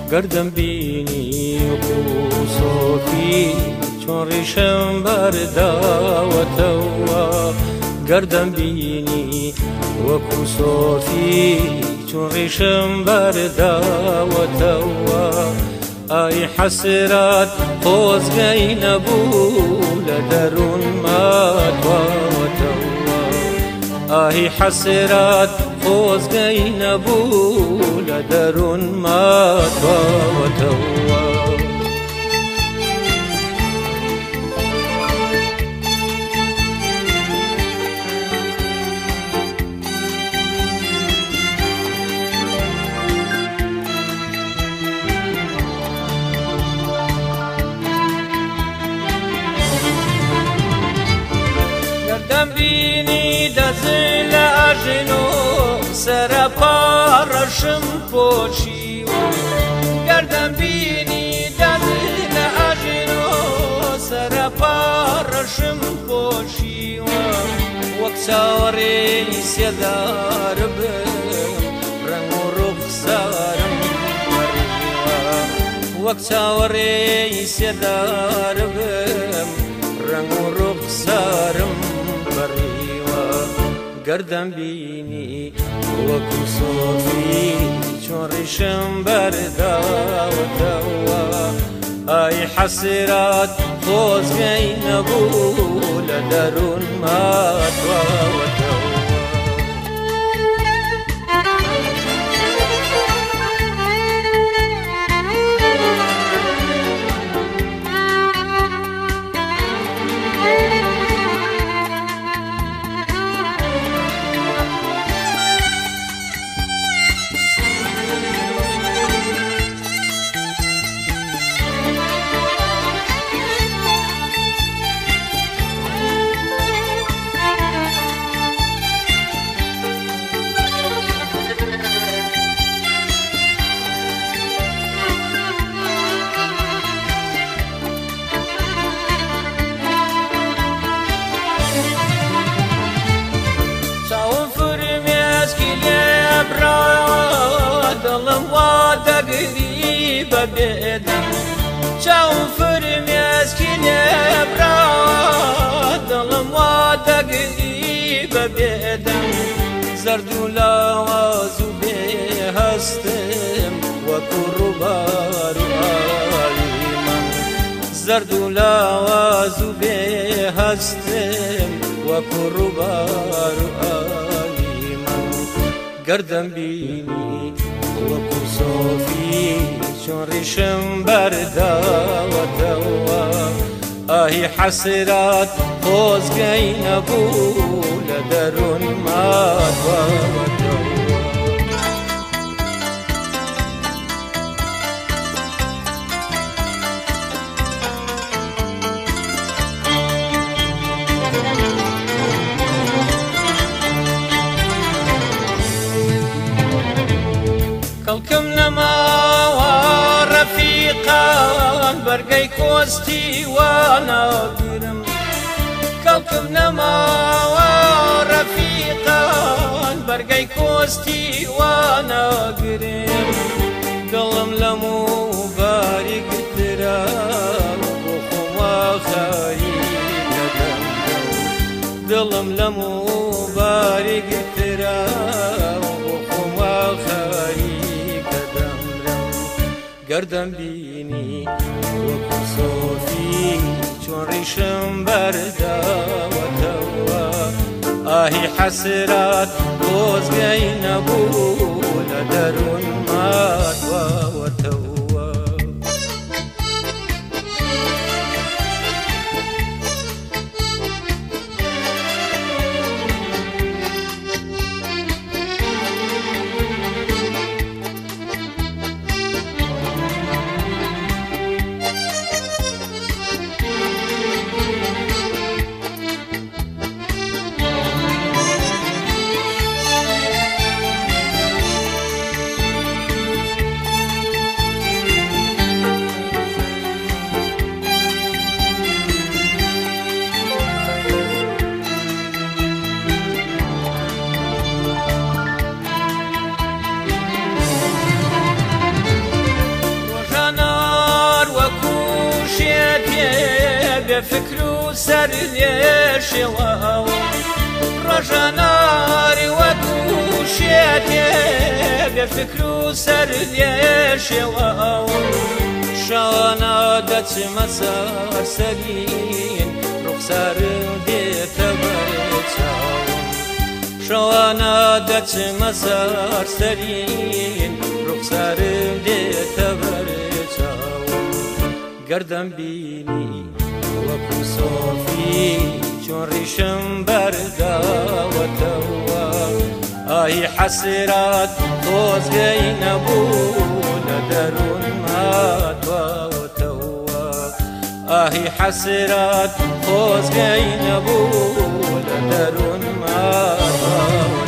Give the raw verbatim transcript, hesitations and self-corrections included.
گردم بینی و صوفی چون ریشم برداوتوا گردم بینی وەکو سۆفی چون ڕیشم بەرداوەتەوە ئای حەسرات خۆزگەی نەبوو لە دەروون ماتواوەتەوە ئای حەسرات خۆزگەی نەبوو لە دەروون ماتواوەتەوە گردم بینی دەزی لە ئاژین و سەرەپاڕەشم پۆچیوە گردم بینی دەزی لە ئاژین و سەرەپاڕەشم پۆچیوە وەک چاوەڕێی سێدار بم ڕەنگ و ڕوخسارم بەڕیوە وەک چاوەڕێی سێدار بم ڕەنگ و ڕوخسارم بەڕیوە گردم بینی وەکو سۆفی چۆن ڕیشم بەرداوەتەوە ئای حەسرات خۆزگەی نەبوو لە دەروون ماتواوەتەوە دڵم وا دەگری بە بێدەم چاوم فرمێسکی لێبراوە دڵم وا دەگری بە بێدەم زەرد و لاواز و بێ هەستم وەکو ڕووبار و ئاوی من زەرد و لاواز و بێ هەستم وەکو ڕووبار و ئاوی من گردم بینی وەکو سۆفی چۆن ڕیشم بەرداوەتەوە ئاهی حەسرات خۆزگەی نەبوو لە دەروون ماتواوەتەوە کەڵکم نەماوە ڕەفیقان بەرگەی کۆستی واناگرم کەڵکم نەماوە ڕەفیقان بەرگەی کۆستی واناگرم دڵم لە موباری گرترا بۆ خۆما خەریک دەدەم دڵم لە موباری گرترا بۆ خۆما خەریک دەدەم گردم بینی وەکو سۆفی چۆن ڕیشم بەرداوەتەوە ئاهی حەسرات خۆزگەی نەبوو لە دەروون ماتواوەتەوە فکر و سەر لێشێڵە ڕەژەناری وەکو شێتێ بێ فکر و سەر لێشێڵە شانە دەچمە سەر سەرین ڕوخسارم دێتە بەرێ چاوم شانە دەچمە سەر سەرین ڕوخسارم دێتە بەرێ چاوم گەردەم بینی وەکو سۆفی چۆن ڕیشم بەرداوەتەوە ئاهی حەسرات تۆزگەی نەبوو لە دەروون ماتواوەتەوە ئاهی حەسرات تۆزگەی نەبوو لە دەروون ماتواوە